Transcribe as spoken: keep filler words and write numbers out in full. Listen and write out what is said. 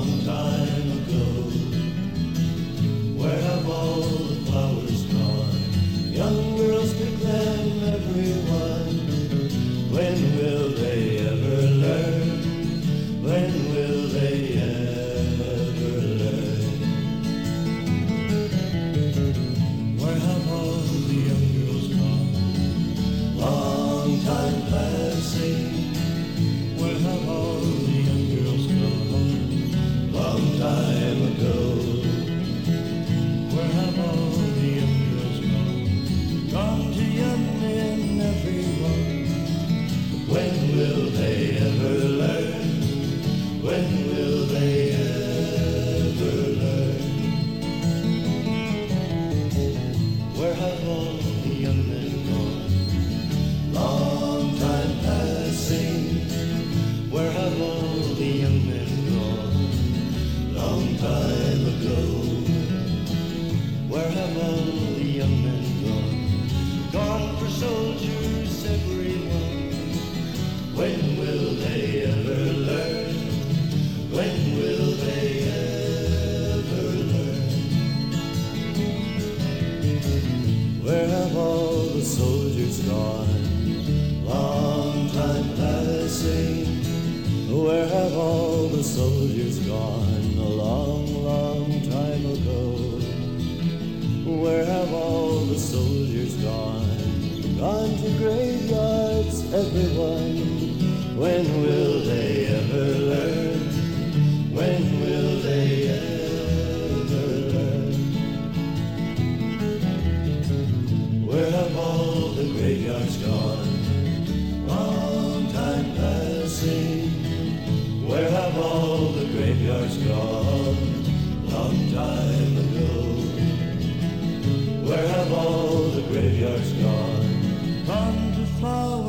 long time ago. Where have all the flowers gone? Young girls pick them, everyone. When will they ever learn? When will they ever learn? Where have all the young girls gone? Long time passing. Where have all the young girls gone? Long time ago. Where have all the young girls gone? Gone to young men, everyone. When will they ever learn? When will they ever learn? Where have all the young men gone? Long time passing. Where have all the young men gone? Long time ago. Where have all the young men gone? Gone for soldiers, everyone. When will they ever learn? When will they ever learn? Where have all the soldiers gone? Long time passing. Where have all the soldiers gone? A long, long time ago. Where have all the soldiers gone? Gone to graveyards, everyone. When will they ever learn? When will they ever learn? Where have all the graveyards gone? Long time passing. Where have all the graveyards gone? Long time ago. Where have all the graveyards gone? Gone to flowers.